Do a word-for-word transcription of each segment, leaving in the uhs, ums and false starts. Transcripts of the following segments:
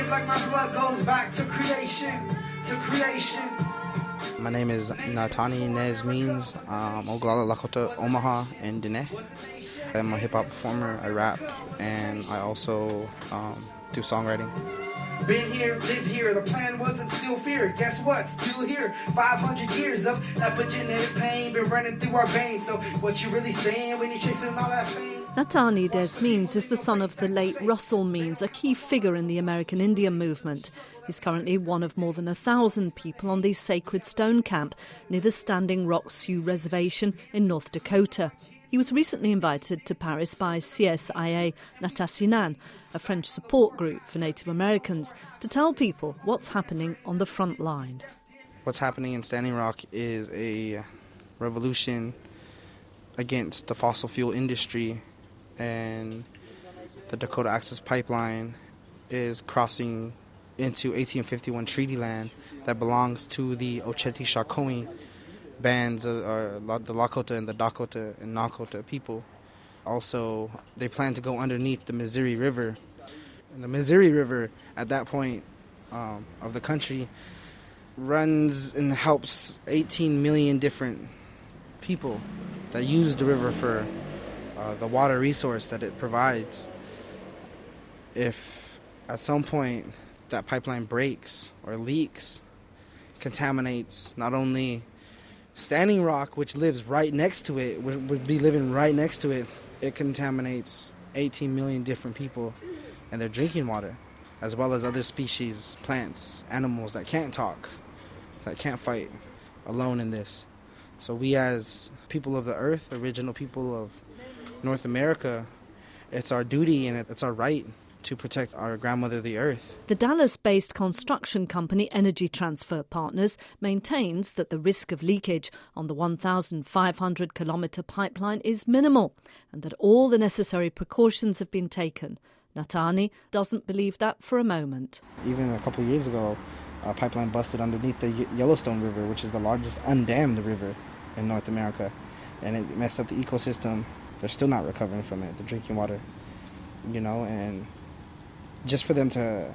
Seems like my blood goes back to creation, to creation. My name is Natani Nez Means. Um, Oglala Lakota, Omaha, and Dene. I'm a hip-hop performer, I rap, and I also um, do songwriting. Been here, live here, the plan wasn't still fear. Guess what? Still here. five hundred years of epigenetic pain been running through our veins. So what you really saying when you're chasing all that fame? Natani Des Means is the son of the late Russell Means, a key figure in the American Indian movement. He's currently one of more than a thousand people on the Sacred Stone Camp near the Standing Rock Sioux Reservation in North Dakota. He was recently invited to Paris by C S I A Natassinan, a French support group for Native Americans, to tell people what's happening on the front line. What's happening in Standing Rock is a revolution against the fossil fuel industry, and the Dakota Access Pipeline is crossing into eighteen fifty-one treaty land that belongs to the Oceti-Sakowin bands, of, uh, the Lakota and the Dakota and Nakota people. Also, they plan to go underneath the Missouri River. And the Missouri River, at that point um, of the country, runs and helps eighteen million different people that use the river for uh, the water resource that it provides. If at some point that pipeline breaks or leaks, contaminates not only Standing Rock, which lives right next to it, would, would be living right next to it, it contaminates eighteen million different people and their drinking water, as well as other species, plants, animals that can't talk, that can't fight alone in this. So we as people of the earth, original people of North America, it's our duty and it's our right to protect our grandmother, the earth. The Dallas-based construction company Energy Transfer Partners maintains that the risk of leakage on the one thousand five hundred kilometre pipeline is minimal and that all the necessary precautions have been taken. Natani doesn't believe that for a moment. Even a couple of years ago, a pipeline busted underneath the Yellowstone River, which is the largest undammed river in North America, and it messed up the ecosystem. They're still not recovering from it, the drinking water, you know, and just for them to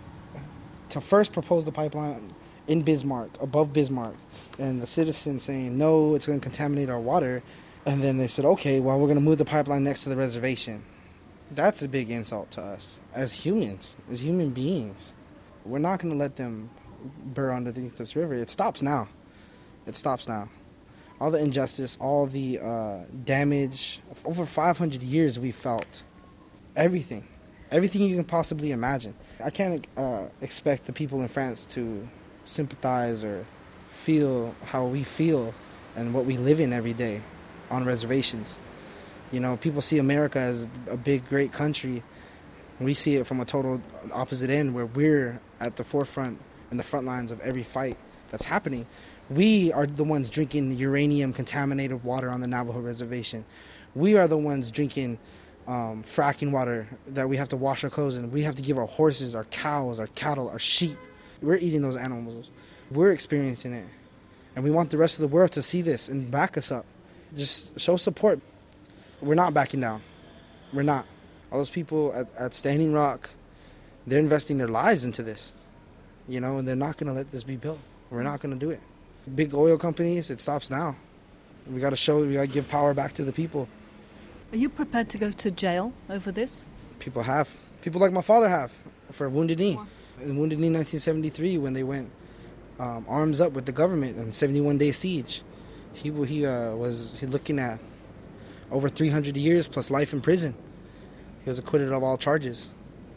to first propose the pipeline in Bismarck, above Bismarck, and the citizens saying, no, it's going to contaminate our water, and then they said, okay, well, we're going to move the pipeline next to the reservation. That's a big insult to us as humans, as human beings. We're not going to let them burr underneath this river. It stops now. It stops now. All the injustice, all the uh, damage, over five hundred years we felt. Everything. Everything you can possibly imagine. I can't uh, expect the people in France to sympathize or feel how we feel and what we live in every day on reservations. You know, people see America as a big, great country. We see it from a total opposite end, where we're at the forefront and the front lines of every fight that's happening. We are the ones drinking uranium-contaminated water on the Navajo reservation. We are the ones drinking um, fracking water that we have to wash our clothes in. We have to give our horses, our cows, our cattle, our sheep. We're eating those animals. We're experiencing it. And we want the rest of the world to see this and back us up. Just show support. We're not backing down. We're not. All those people at, at Standing Rock, they're investing their lives into this, you know, and they're not going to let this be built. We're not going to do it. Big oil companies, it stops now. We got to show, we got to give power back to the people. Are you prepared to go to jail over this? People have. People like my father have, for Wounded Knee. In Wounded Knee nineteen seventy-three, when they went um, arms up with the government in seventy-one day siege, he, he uh, was he looking at over three hundred years plus life in prison. He was acquitted of all charges.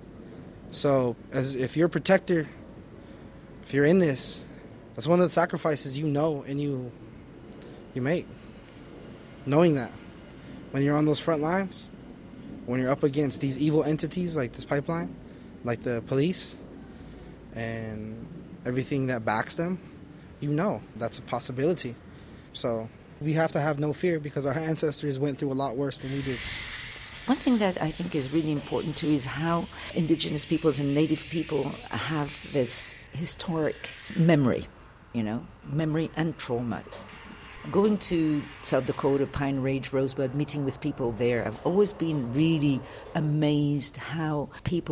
So as if you're a protector, if you're in this, that's one of the sacrifices you know and you you make. Knowing that when you're on those front lines, when you're up against these evil entities like this pipeline, like the police, and everything that backs them, you know that's a possibility. So we have to have no fear because our ancestors went through a lot worse than we did. One thing that I think is really important too is how indigenous peoples and native people have this historic memory, you know, memory and trauma. Going to South Dakota, Pine Ridge, Rosebud, meeting with people there, I've always been really amazed how people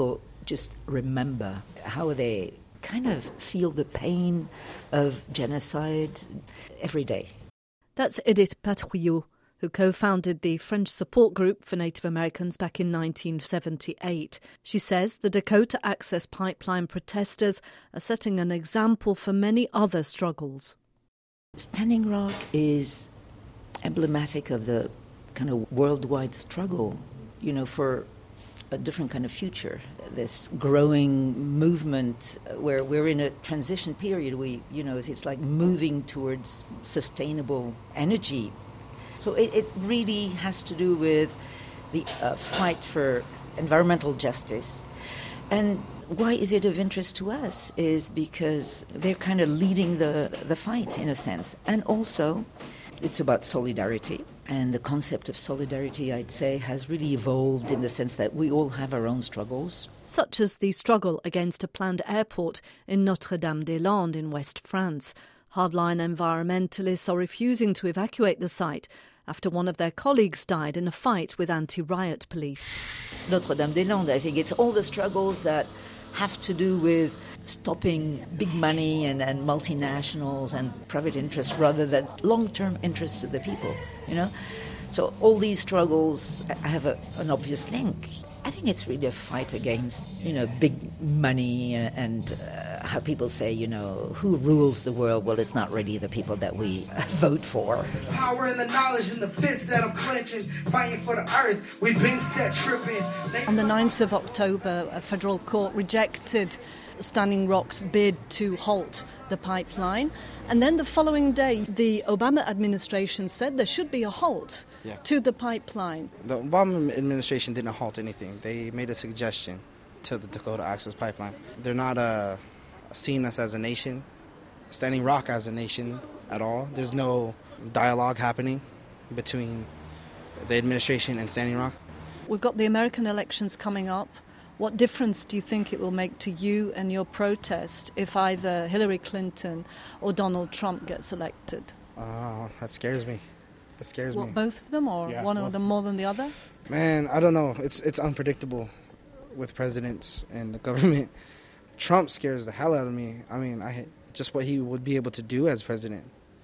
just remember how they kind of feel the pain of genocide every day. That's Edith Patrouillot, who co-founded the French support group for Native Americans back in nineteen seventy-eight. She says the Dakota Access Pipeline protesters are setting an example for many other struggles. Standing Rock is emblematic of the kind of worldwide struggle, you know, for a different kind of future. This growing movement where we're in a transition period. We, you know, it's like moving towards sustainable energy. So it, it really has to do with the uh, fight for environmental justice. And why is it of interest to us is because they're kind of leading the, the fight in a sense. And also it's about solidarity. And the concept of solidarity, I'd say, has really evolved in the sense that we all have our own struggles. Such as the struggle against a planned airport in Notre-Dame-des-Landes in West France. Hardline environmentalists are refusing to evacuate the site after one of their colleagues died in a fight with anti-riot police. Notre-Dame-des-Landes, I think it's all the struggles that have to do with stopping big money and, and multinationals and private interests rather than long-term interests of the people, you know? So all these struggles have a, an obvious link. I think it's really a fight against, you know, big money and uh, how people say, you know, who rules the world? Well, it's not really the people that we vote for. Power and the knowledge in the fist that I'm clenching, fighting for the earth. We've been set tripping. On the ninth of October, a federal court rejected Standing Rock's bid to halt the pipeline. And then the following day, the Obama administration said there should be a halt yeah. to the pipeline. The Obama administration didn't halt anything. They made a suggestion to the Dakota Access Pipeline. They're not uh, seeing us as a nation, Standing Rock as a nation at all. There's no dialogue happening between the administration and Standing Rock. We've got the American elections coming up. What difference do you think it will make to you and your protest if either Hillary Clinton or Donald Trump gets elected? Oh, that scares me. That scares what, me. Both of them, or yeah, one well, of them more than the other? Man, I don't know. It's it's unpredictable with presidents and the government. Trump scares the hell out of me. I mean, I just what he would be able to do as president,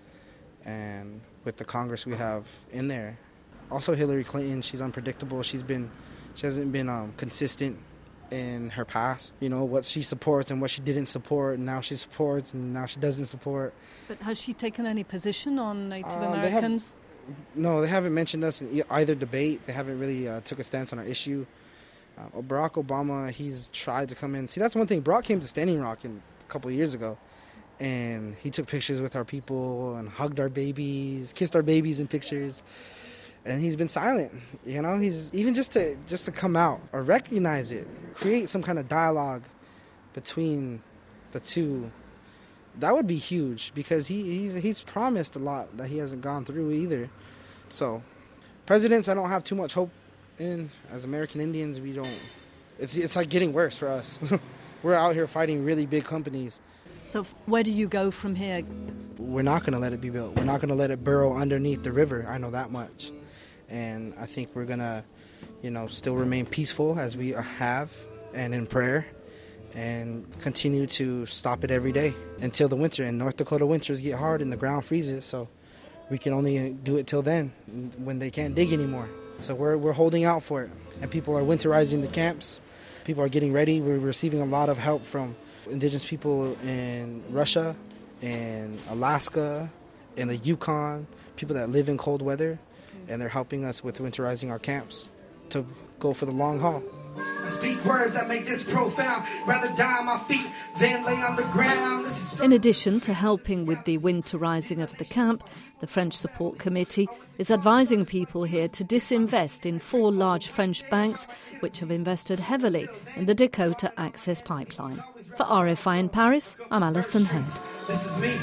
and with the Congress we have in there. Also, Hillary Clinton, she's unpredictable. She's been, she hasn't been um, consistent in her past, you know, what she supports and what she didn't support, and now she supports and now she doesn't support. But has she taken any position on Native uh, Americans? They have, no, they haven't mentioned us in either debate. They haven't really uh, took a stance on our issue. Uh, Barack Obama, he's tried to come in. See, that's one thing. Barack came to Standing Rock in, a couple of years ago, and he took pictures with our people and hugged our babies, kissed our babies in pictures. And he's been silent, you know. He's even just to just to come out or recognize it, create some kind of dialogue between the two. That would be huge because he he's he's promised a lot that he hasn't gone through either. So, presidents, I don't have too much hope in. As American Indians, we don't. It's it's like getting worse for us. We're out here fighting really big companies. So where do you go from here? We're not going to let it be built. We're not going to let it burrow underneath the river. I know that much. And I think we're going to, you know, still remain peaceful as we have and in prayer and continue to stop it every day until the winter. And North Dakota winters get hard and the ground freezes, so we can only do it till then when they can't dig anymore. So we're we're holding out for it. And people are winterizing the camps. People are getting ready. We're receiving a lot of help from indigenous people in Russia and Alaska and the Yukon, people that live in cold weather. And they're helping us with winterizing our camps to go for the long haul. I speak words that make this profound. Rather die on my feet than lay on the ground. This is In addition to helping with the winterizing of the camp, the French Support Committee is advising people here to disinvest in four large French banks which have invested heavily in the Dakota Access Pipeline. For R F I in Paris, I'm Alison Head. This is me.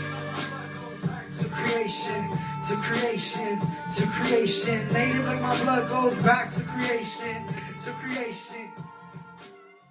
To creation, to creation, to creation. Native like my blood goes back to creation, to creation.